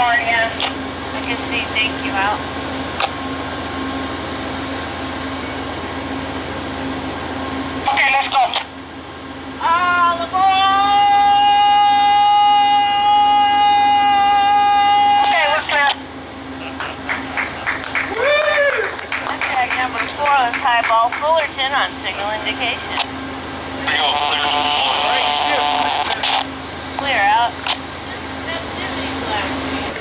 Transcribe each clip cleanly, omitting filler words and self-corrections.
California. I can see thank you out. Okay, let's go. All aboard! Okay, we're clear. Contact number 4 on Highball Fullerton on signal indication. Clear out. Festivity flag.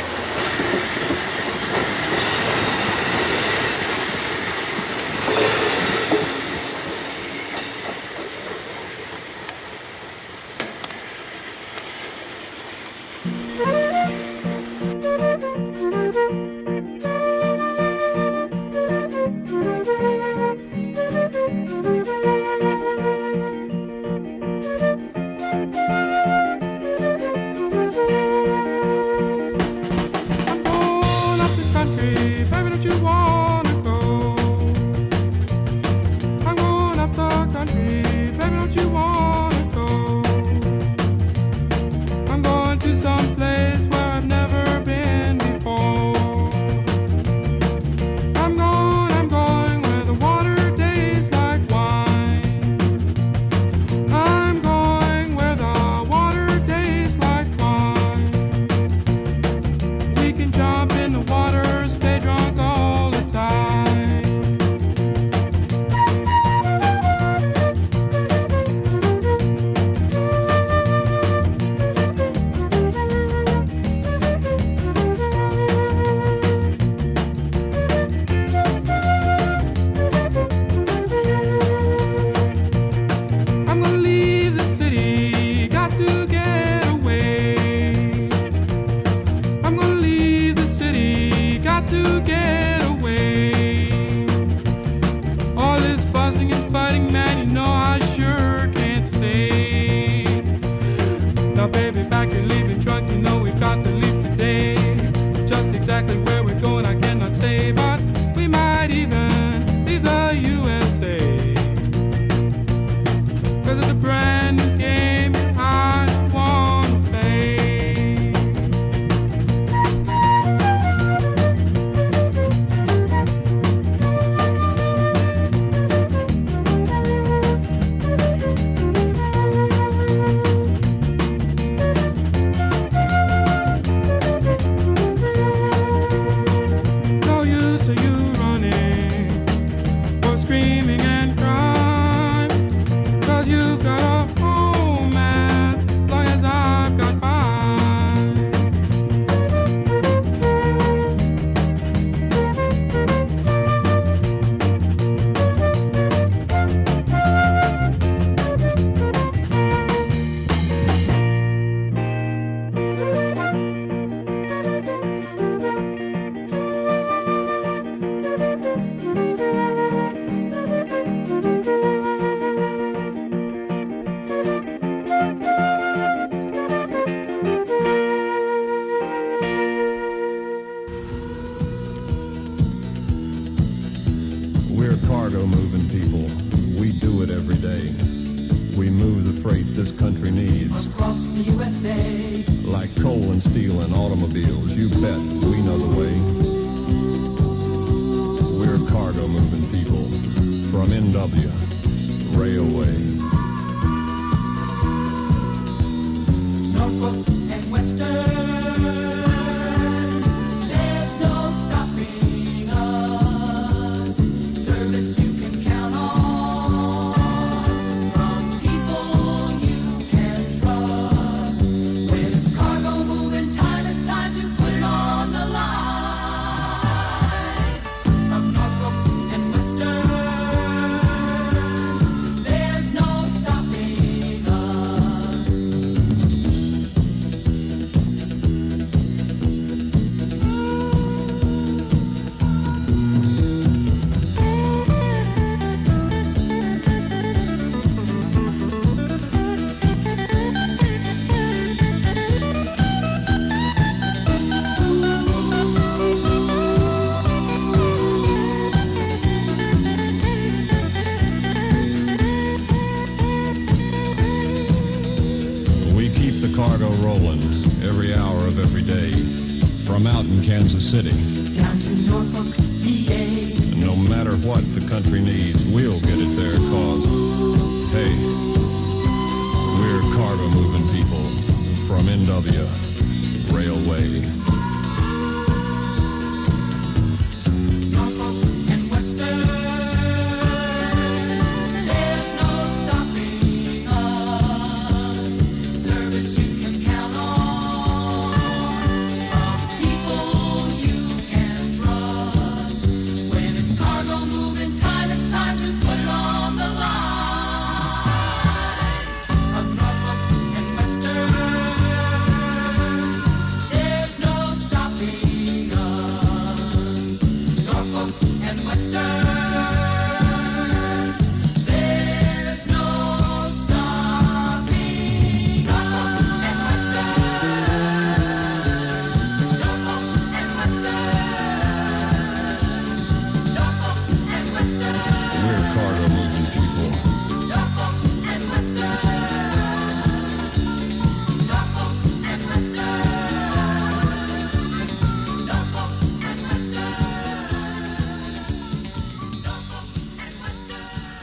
cargo moving people. We do it every day. We move the freight this country needs. Across the USA. Like coal and steel and automobiles. You bet we know the way. We're cargo moving people. From NW Railway. Norfolk and Western. Cargo rolling every hour of every day. from out in Kansas City. Down to Norfolk, PA. And no matter what the country needs, we'll get it there, cause, hey, we're cargo moving people from NW Railway. Norfolk and Western. There's no stopping us. Service you can count on. From people you can trust. When it's cargo moving time, it's time to put it on the line. Of Norfolk and Western. There's no stopping us. Norfolk and Western. There's no stopping Norfolk and Western. Norfolk and Western. Norfolk and Western. We're cargo moving people. Norfolk and Western. Norfolk and Western. Norfolk and Western. Norfolk and Western.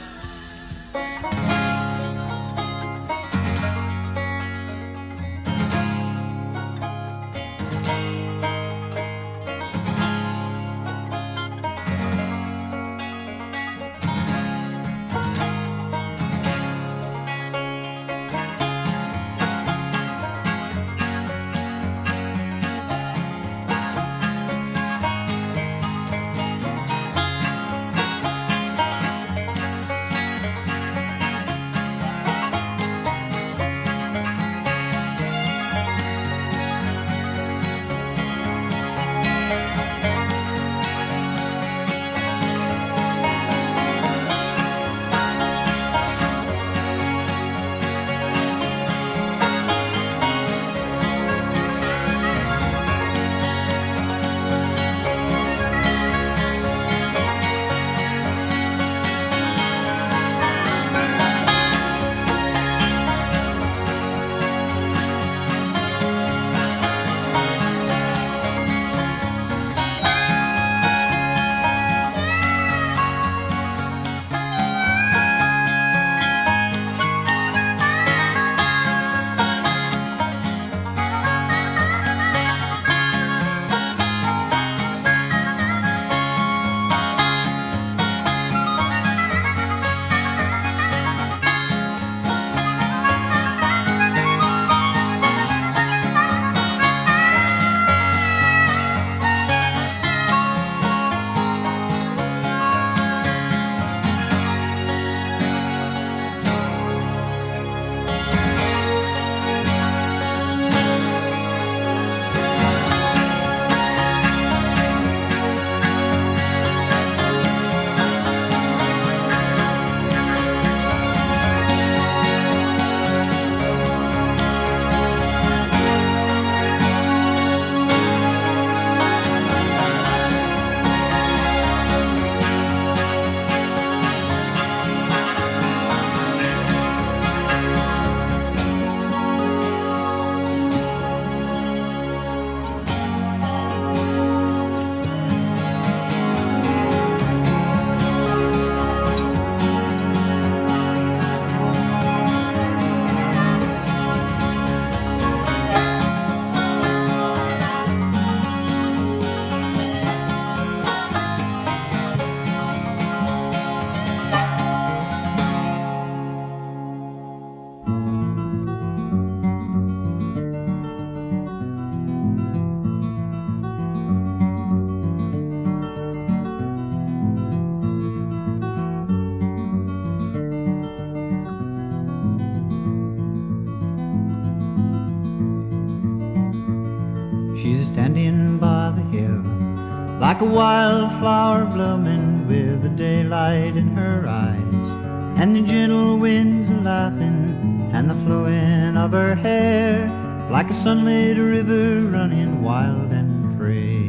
She's standing by the hill like a wildflower blooming with the daylight in her eyes and the gentle winds laughing and the flowing of her hair like a sunlit river running wild and free.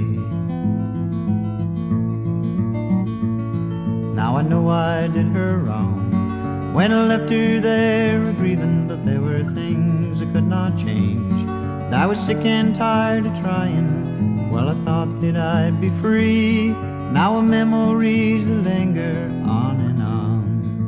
Now I know I did her wrong when I left her there grieving, but there were things I could not change. I was sick and tired of trying Well, I thought that I'd be free. Now memories linger on and on.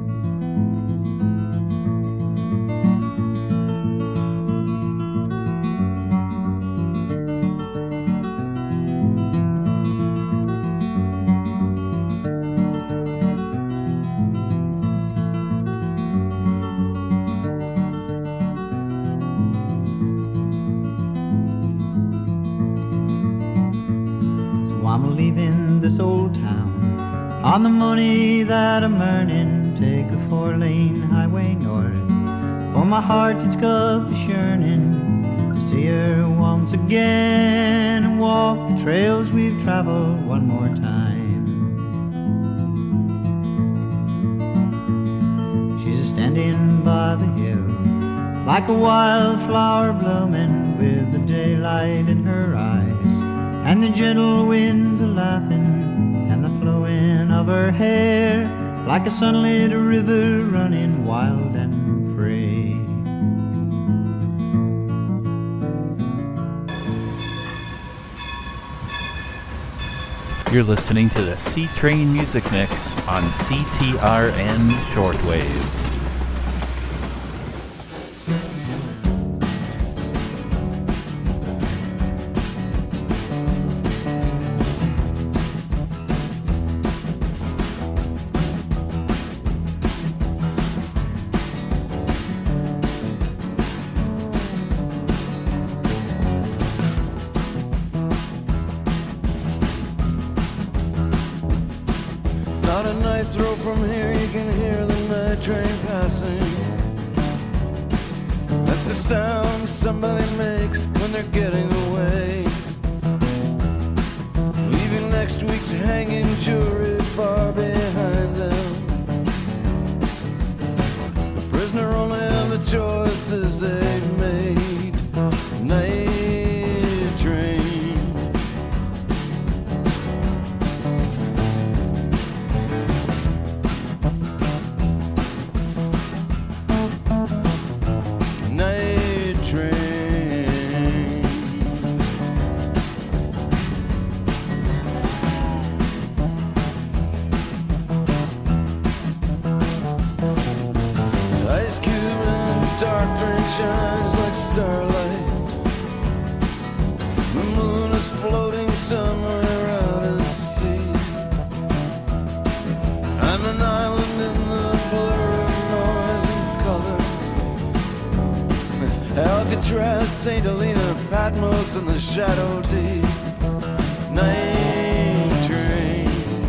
I'm leaving this old town on the money that I'm earning. Take a 4-lane highway north, for my heart it's got the yearning to see her once again and walk the trails we've traveled one more time. She's standing by the hill like a wildflower blooming, with the daylight in her eyes and the gentle winds a-laughing, and the flowing of her hair like a sunlit river running wild and free. You're listening to the C-Train Music Mix on CTRN Shortwave. Not a nice throw from here, you can hear the night train passing. That's the sound somebody makes when they're getting away, leaving next week's hanging jury far behind them. The prisoner only have the choices they've made. Night train. Shines like starlight. The moon is floating somewhere out at sea. I'm an island in the blur of noise and color. Alcatraz, St. Helena, Patmos, and the shadow deep. Night train.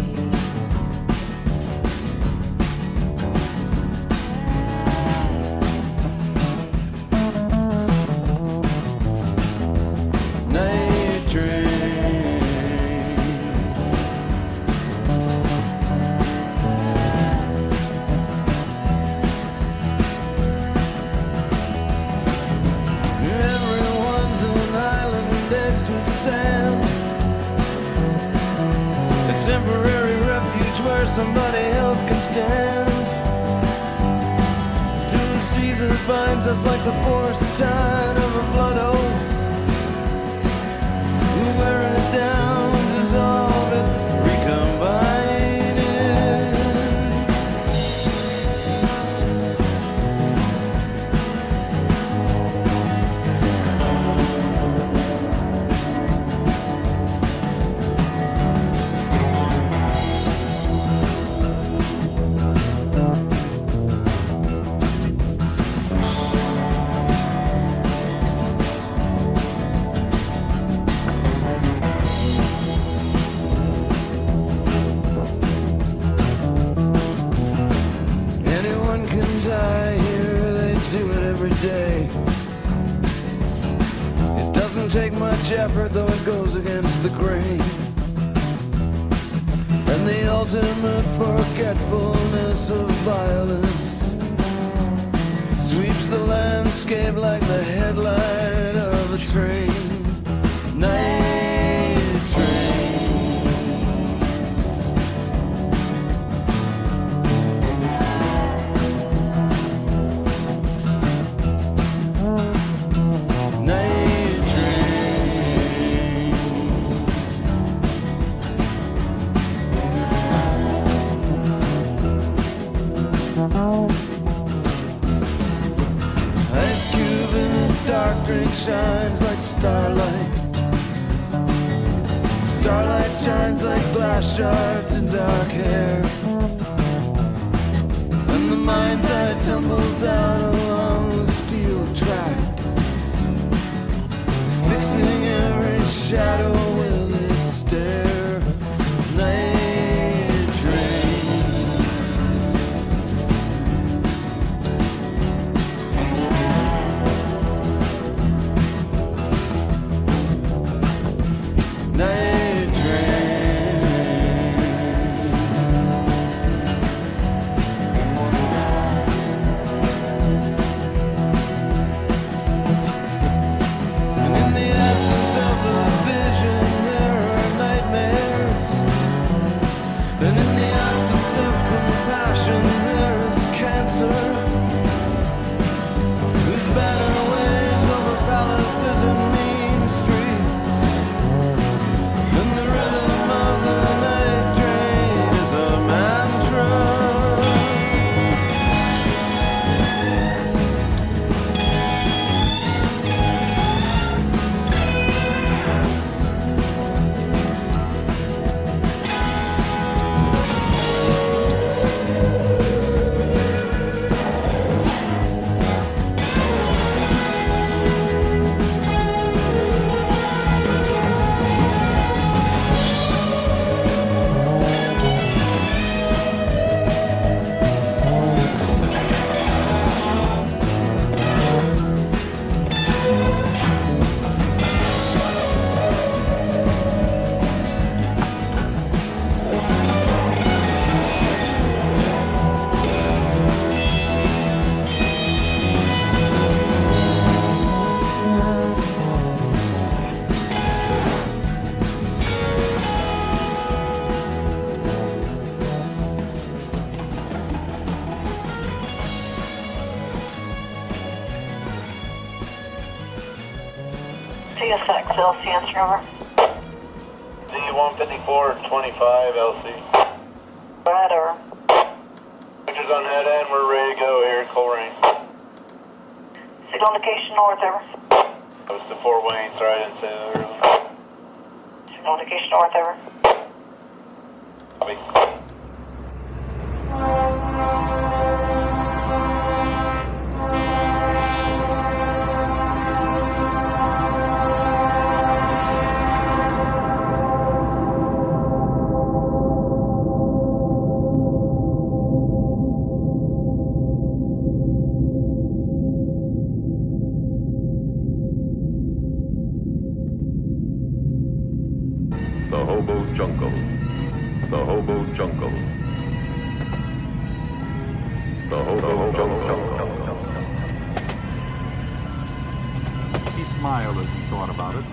Somebody else can stand to the sea that binds us like the force tide of a blood oath. We wear it down, dissolve it, recombine it. Take much effort, though it goes against the grain, and the ultimate forgetfulness of violence sweeps the landscape like the headlight of a train. Night train. Night train. dark drink shines like starlight. Starlight shines like glass shards in dark hair. And the mind's eye tumbles out along the steel track, fixing every shadow with its stare. Night train. Night train. And in the absence of the vision, there are nightmares. And in the absence of compassion, there is cancer, whose banner waves over palaces and mean streets. And the rhythm of the night train is a mantra. CSX, LC answer number. D15425 LC. Go ahead, over. Pictures on head end, we're ready to go here, Coleraine. Signal indication north, over. Goes to Fort Wayne, right into Signal indication north, over. Copy. The Hobo Jungle. The Hobo Jungle. The Hobo Jungle. He smiled as he thought about it.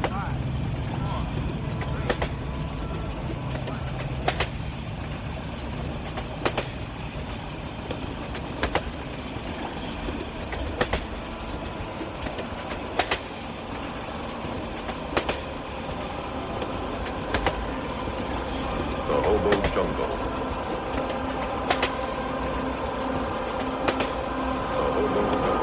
The Hobo Jungle. The Hobo Jungle.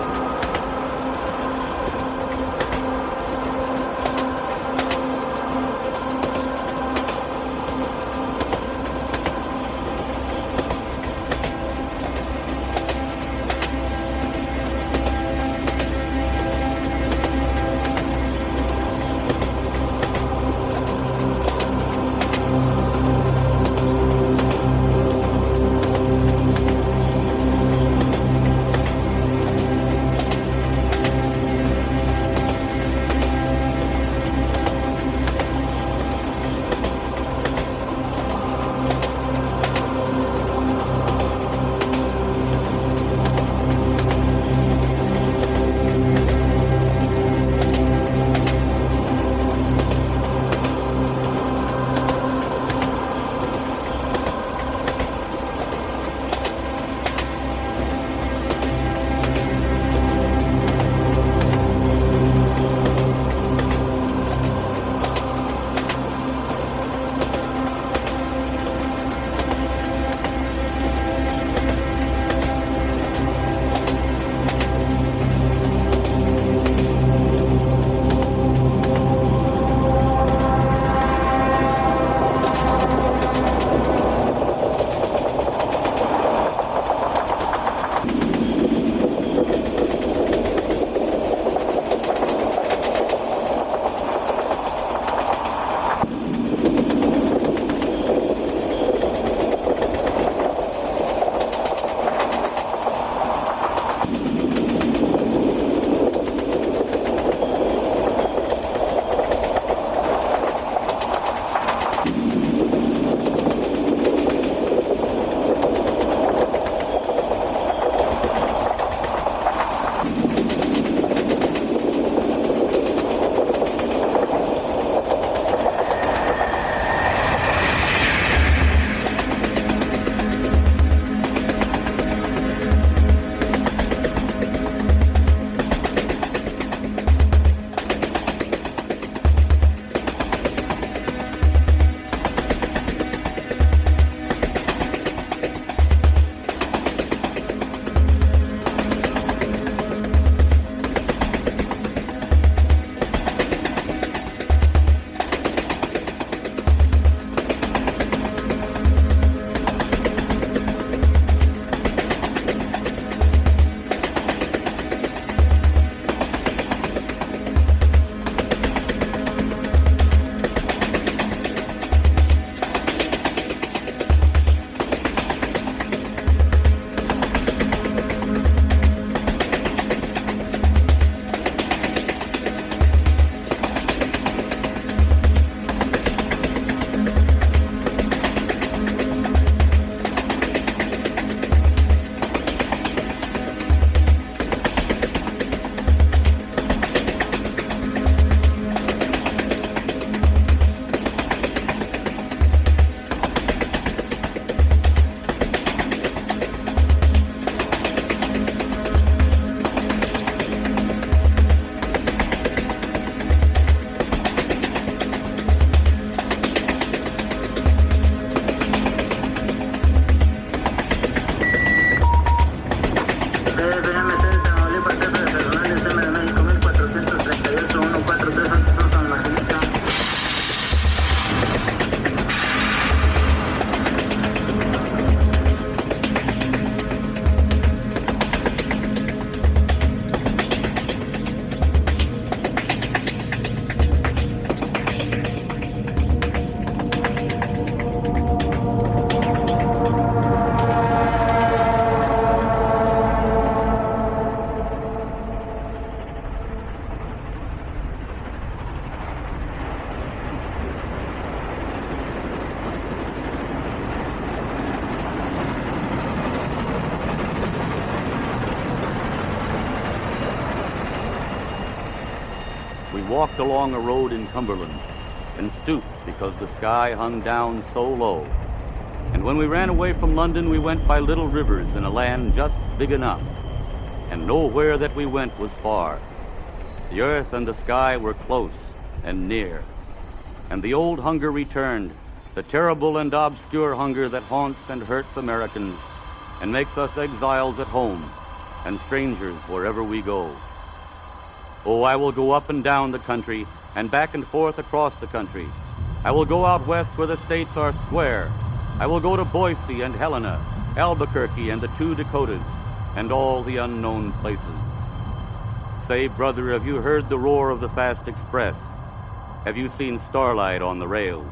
We walked along a road in Cumberland and stooped because the sky hung down so low. And when we ran away from London, we went by little rivers in a land just big enough. And nowhere that we went was far. The earth and the sky were close and near. And the old hunger returned, the terrible and obscure hunger that haunts and hurts Americans and makes us exiles at home and strangers wherever we go. Oh, I will go up and down the country and back and forth across the country. I will go out west where the states are square. I will go to Boise and Helena, Albuquerque and the 2 Dakotas, and all the unknown places. Say, brother, have you heard the roar of the fast express? Have you seen starlight on the rails?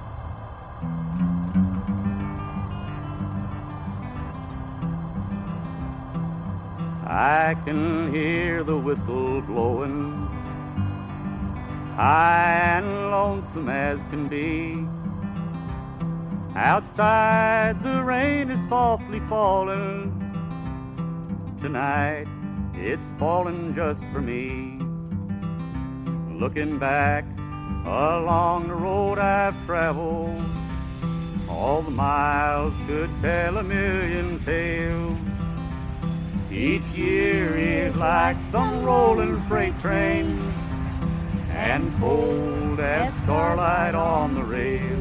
I can hear the whistle blowing, high and lonesome as can be. Outside the rain is softly falling. Tonight it's falling just for me. Looking back along the road I've traveled, all the miles could tell a million tales. Each year is like some rolling freight train, and cold as starlight on the rail.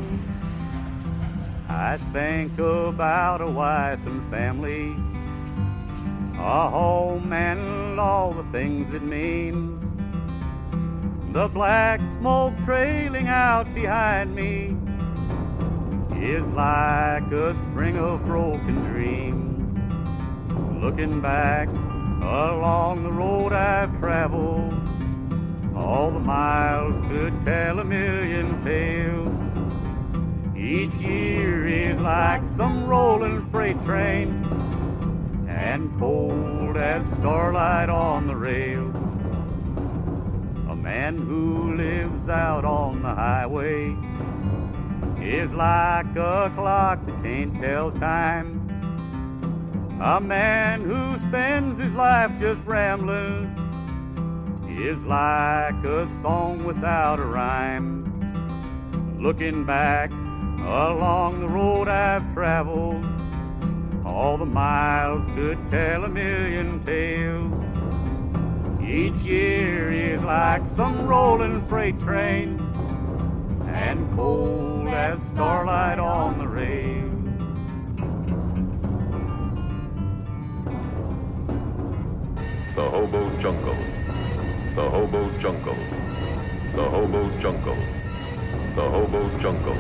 I think about a wife and family, a home and all the things it means. The black smoke trailing out behind me is like a string of broken dreams. Looking back along the road I've traveled, all the miles could tell a million tales. Each year is like some rolling freight train, and cold as starlight on the rail. A man who lives out on the highway is like a clock that can't tell time. A man who spends his life just rambling is like a song without a rhyme. Looking back along the road I've traveled, all the miles could tell a million tales. Each year is like some rolling freight train, and cold as starlight on the rails. The Hobo Jungle, the Hobo Jungle, the Hobo Jungle, the Hobo Jungle.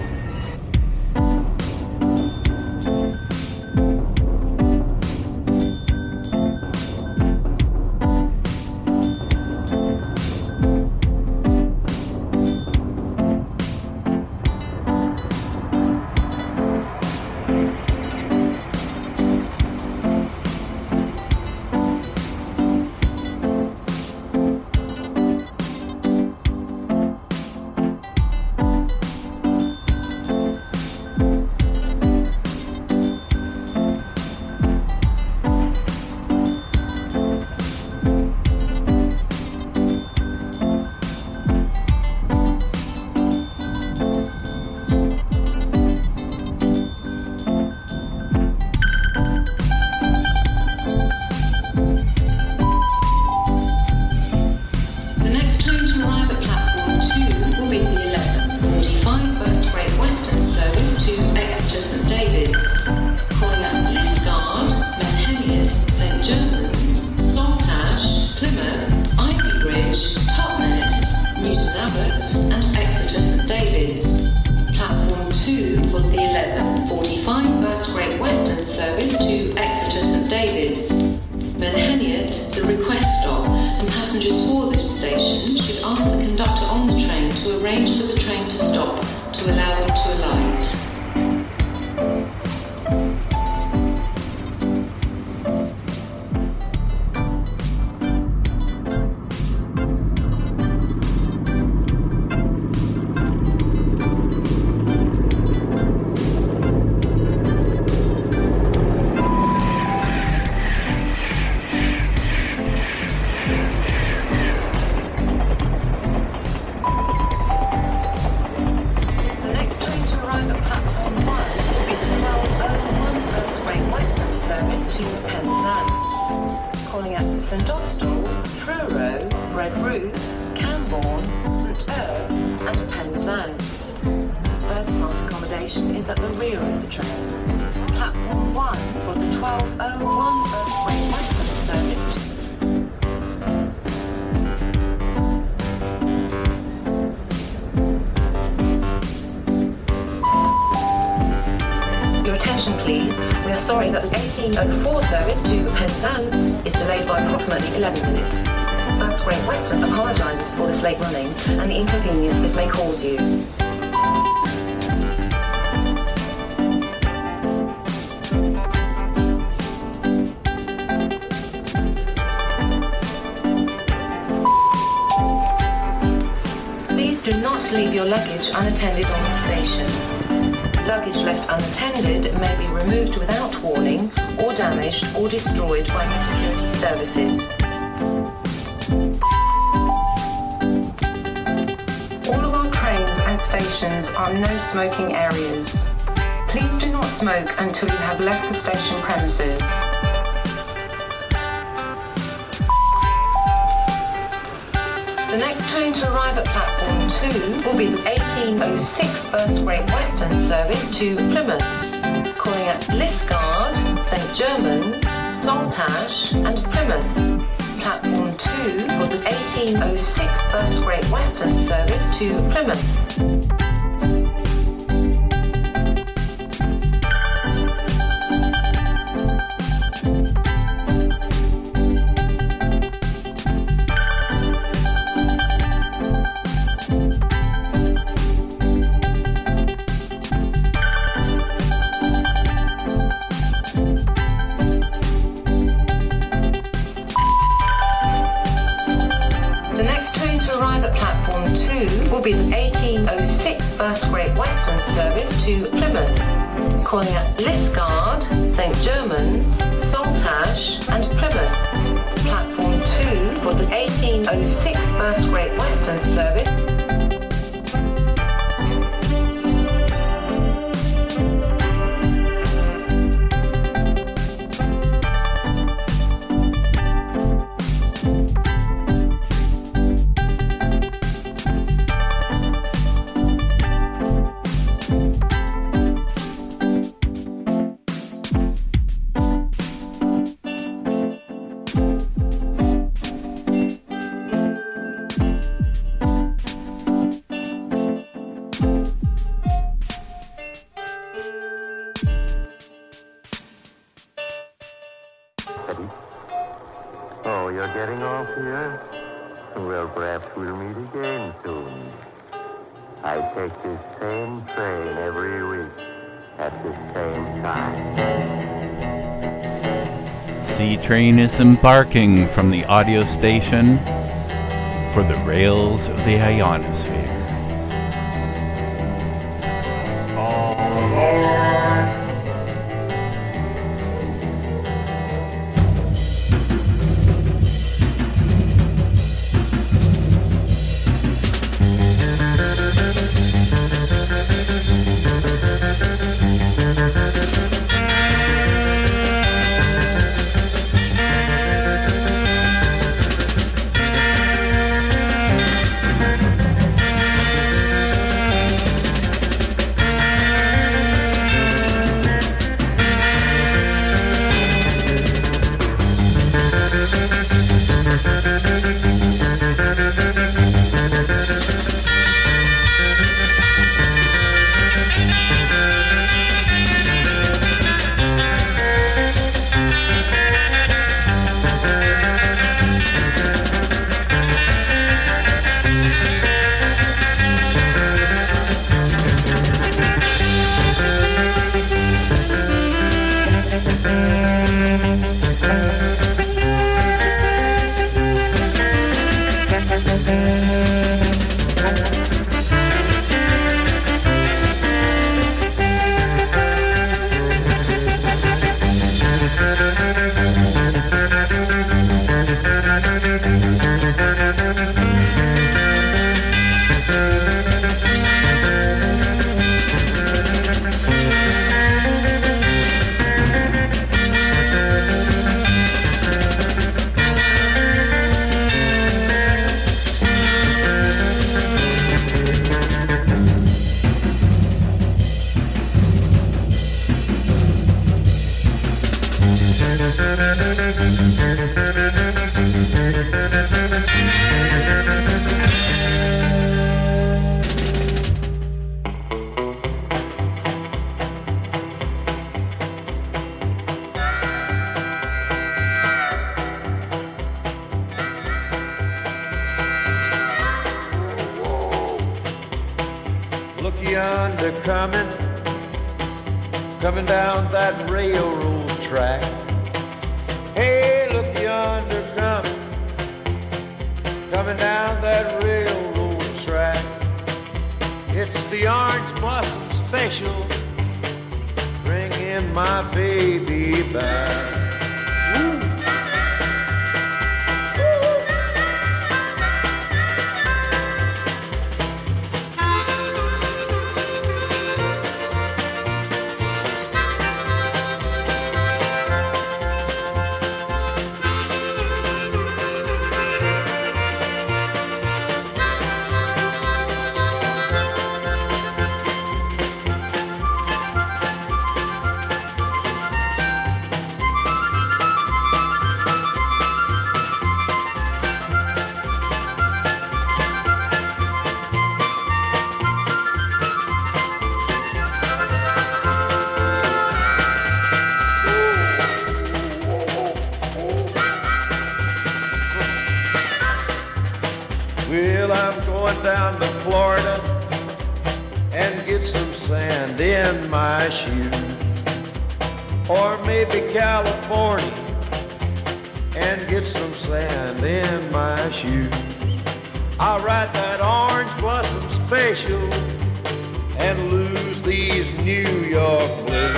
Redruth, Camborne, St. Erle and Penzance. First class accommodation is at the rear of the train. Platform 1 for the 1201 First Great Western service. Your attention please. We are sorry that the 1804 service to Penzance is delayed by approximately 11 minutes. First Great Western apologises for this late running and the inconvenience this may cause you. Please do not leave your luggage unattended on the station. Luggage left unattended may be removed without warning or damaged or destroyed by the security services. All of our trains and stations are no smoking areas. Please do not smoke until you have left the station premises. The next train to arrive at platform 2 will be the 1806 First Great Western service to Plymouth, calling at Liskeard, St. Germans, Saltash and Plymouth. Platform 2 for the 1806 First Great Western service to Plymouth. Be the 1806 First Great Western service to Plymouth, calling at Liskeard, St. Germans, Saltash and Plymouth. Platform 2 for the 1806 First Great Western service. Oh, you're getting off here? Well, perhaps we'll meet again soon. I take this same train every week at the same time. C-Train is embarking from the audio station for the rails of the ionosphere. Look yonder coming down that railroad track. Hey, look yonder coming down that railroad track. It's the Orange Blossom Special, bringing my baby back. Well, I'm going down to Florida and get some sand in my shoe. Or maybe California and get some sand in my shoes. I'll ride that Orange Blossom Special and lose these New York blues.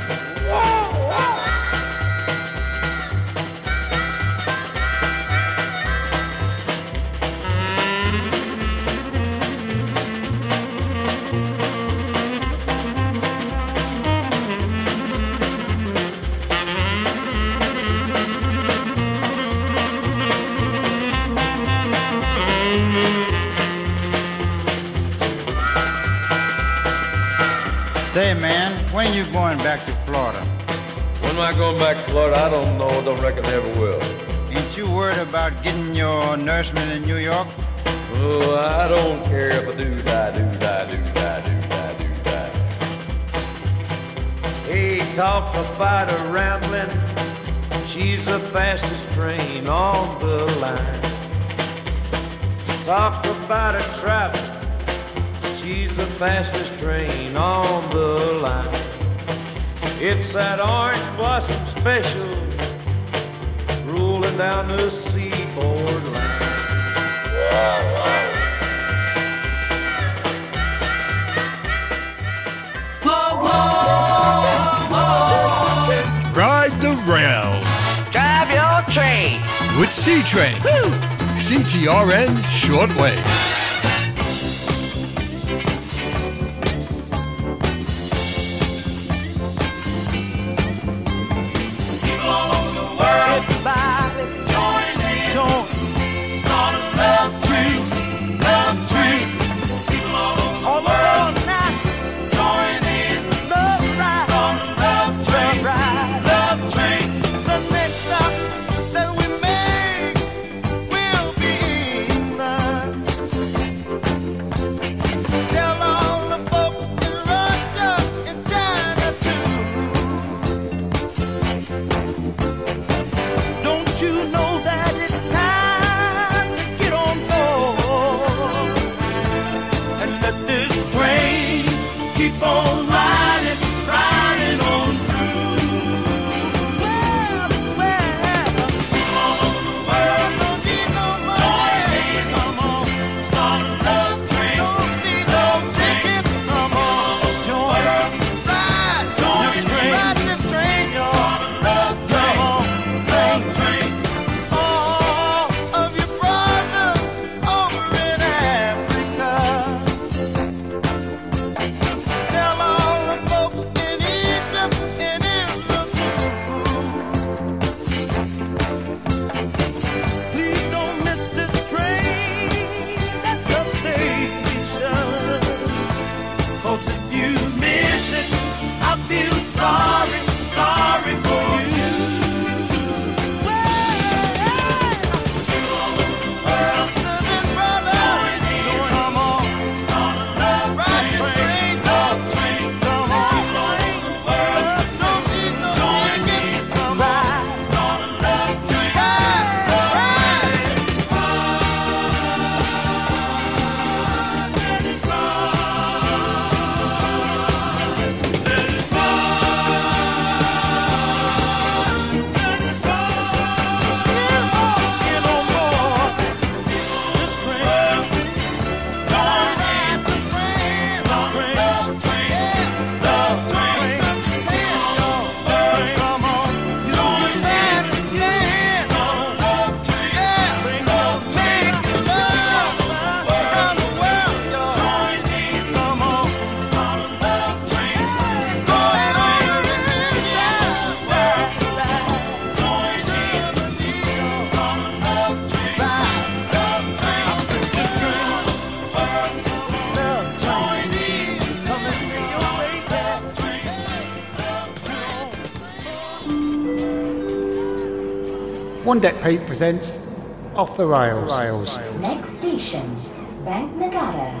Say, man, when are you going back to Florida? When am I going back to Florida? I don't know. Don't reckon I ever will. Ain't you worried about getting your nourishment in New York? Oh, I don't care if I do die. Hey, talk about a rambling. She's the fastest train on the line. Talk about a traveling. She's the fastest train on the line. It's that Orange Blossom Special rolling down the seaboard line. Ride the rails. Drive your train. With C-Train. CTRN Shortwave. One Deck Pete presents Off the Rails. Next station, Bank Nagata.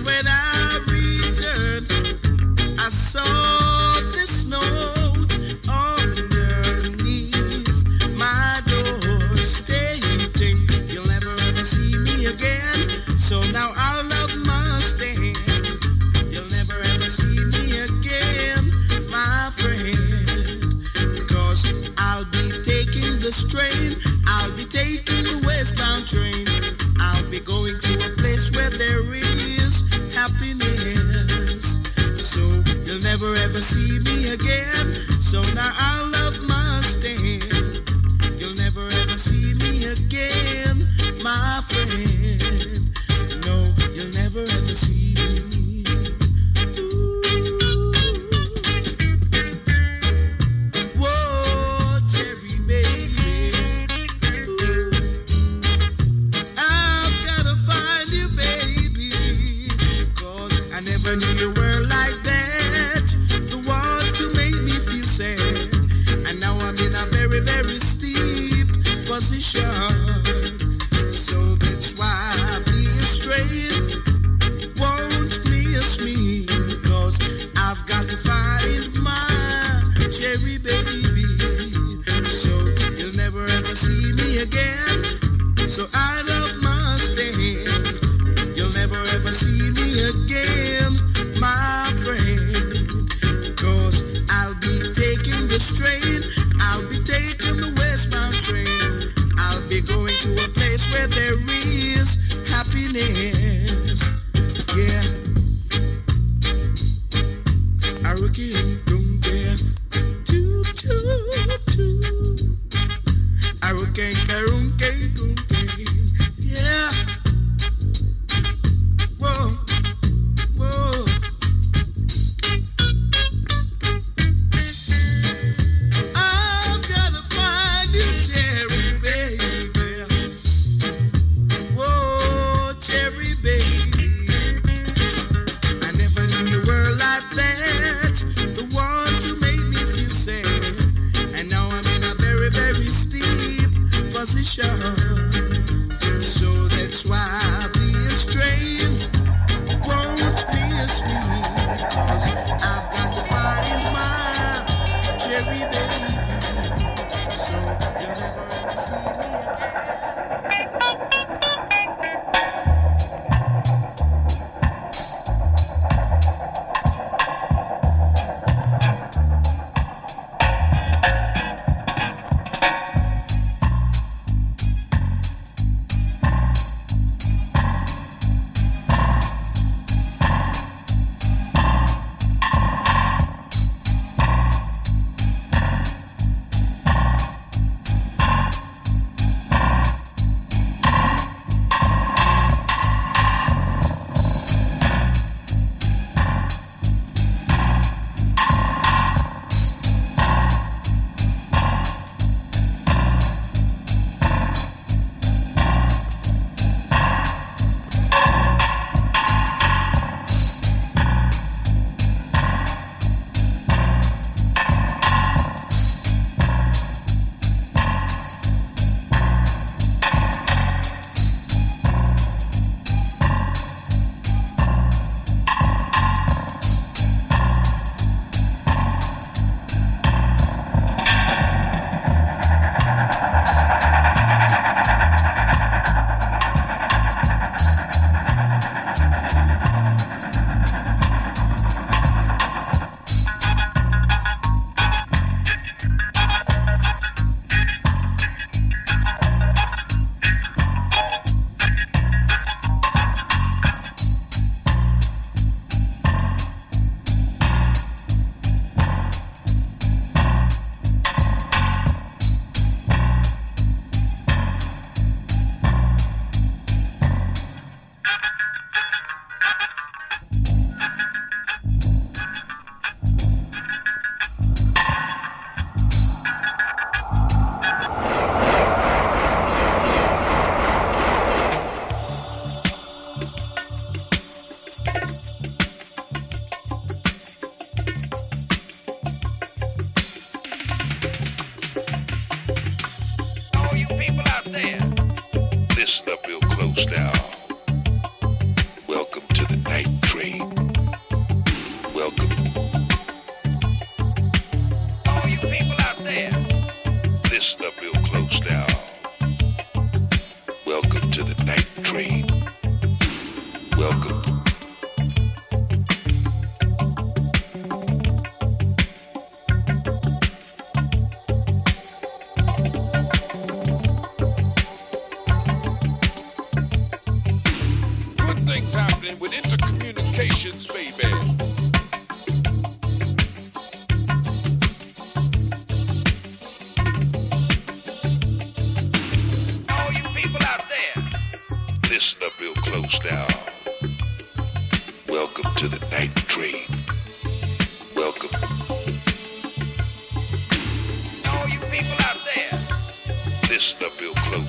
I saw this note westbound train. I'll be going to a place where there is happiness. So you'll never ever see me again. So now our love must stand. You'll never ever see me again, my friend. No, you'll never ever see me. Whoa, Cherry baby. I've gotta find you, baby. 'Cause I never knew you were like that. The one to make me feel sad. And now I'm in a very, very steep position. So that's why I be straight. Won't miss me. 'Cause I've got to find my cherry baby. So you'll never ever see me again. So I love my stand. You'll never ever see me again, my friend. 'Cause I'll be taking this train. I'll be taking the westbound train. I'll be going to a place where there is happiness. Yeah. I reckon don't care. Toot, toot, toot. I reckon, yeah. Whoa, whoa. I've gotta find you, cherry baby. Whoa, cherry baby. I never knew you were like that. The one to make me feel sad. And now I'm in a very, very steep position. So that's why this train won't miss me. 'Cause I've got to find my cherry baby. So you'll never ever see me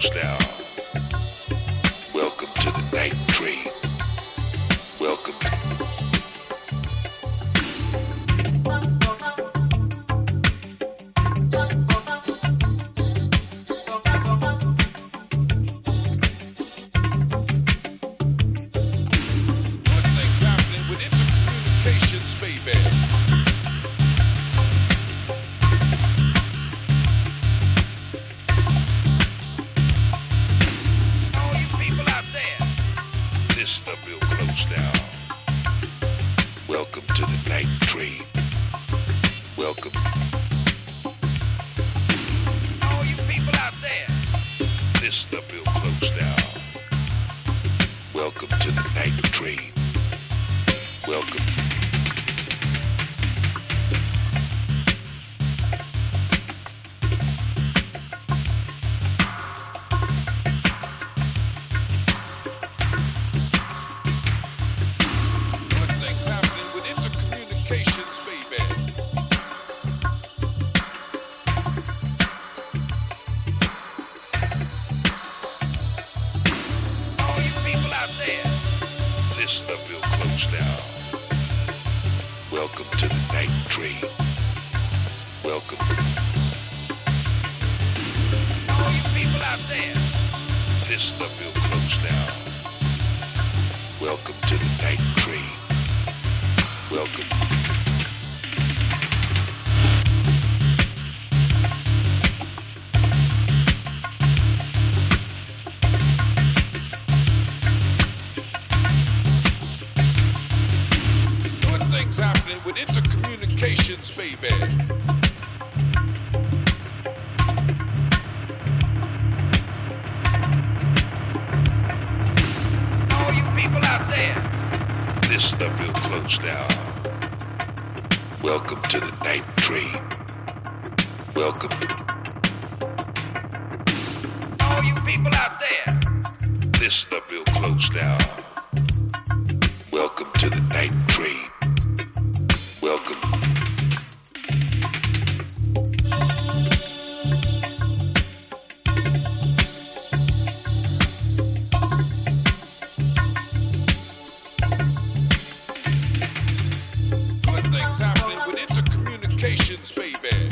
close now. Welcome to the night train. Welcome. Good things happening with intercommunications, baby. All you people out there, This the Bill Close now. Welcome to the night train. Welcome. all you people out there, This the Bill Close now. Welcome to the night train. Welcome. good things happening with intercommunications, baby. All you people out there, This the Bill Close now. Welcome to the night train. Welcome. all you people out there, This the Bill Close now. Welcome to the night train. Welcome. good things happening with intercommunications, baby. All you people out there, This the Bill Close now. Welcome to the night train. Welcome. all you people out there, This the Bill Close now. Welcome to the night train. Welcome. good things happening with intercommunications, baby.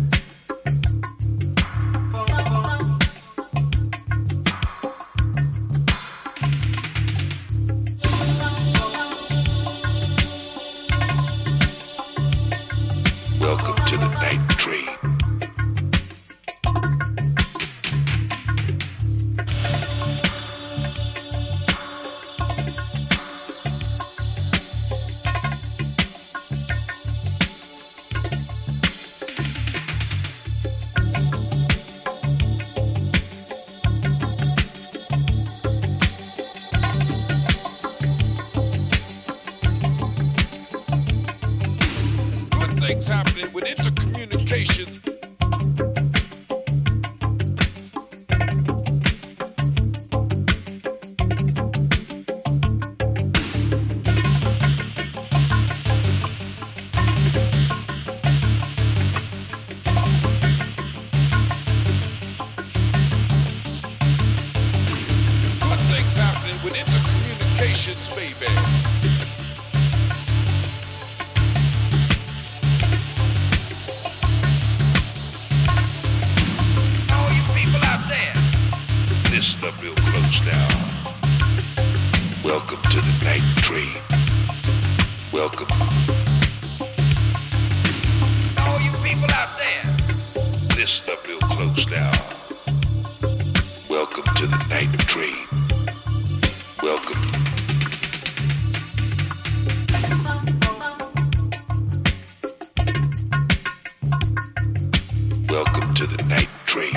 Welcome to the night train. Good things happening with intercommunications. Good things happening with intercommunications, baby. All you people out there, This the Bill Close now. Welcome to the night train. Welcome. all you people out there, This the Bill Close now. Welcome to the night train. Welcome. Welcome to the night train.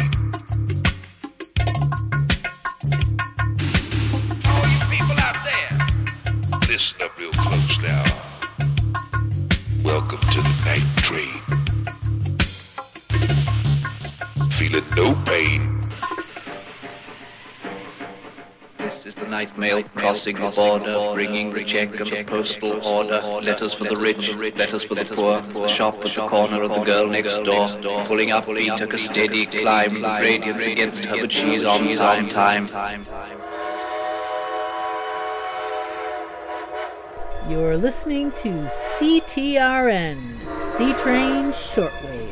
all you people out there, This the Bill Close now. Welcome to the night train. Feeling no pain. This is the night mail crossing the border, bringing the check and the postal order, letters for the rich, letters for the poor, the shop at the corner of the girl next door, pulling up, he took a steady climb, the gradients against her, but she's on time. You're listening to CTRN, C-Train Shortwave.